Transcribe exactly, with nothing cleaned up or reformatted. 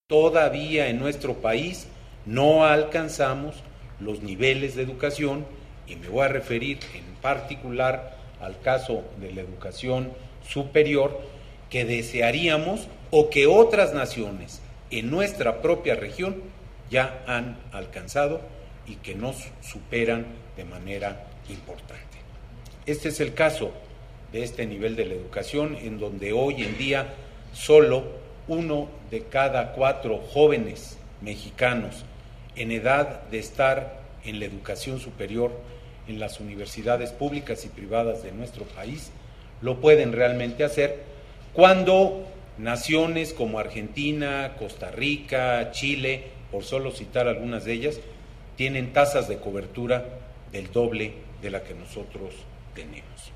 Todavía en nuestro país no alcanzamos los niveles de educación, y me voy a referir en particular al caso de la educación superior, que desearíamos o que otras naciones en nuestra propia región ya han alcanzado y que nos superan de manera importante. Este es el caso de este nivel de la educación, en donde hoy en día solo uno de cada cuatro jóvenes mexicanos en edad de estar en la educación superior en las universidades públicas y privadas de nuestro país lo pueden realmente hacer, cuando naciones como Argentina, Costa Rica, Chile, por solo citar algunas de ellas, tienen tasas de cobertura del doble de la que nosotros tenemos.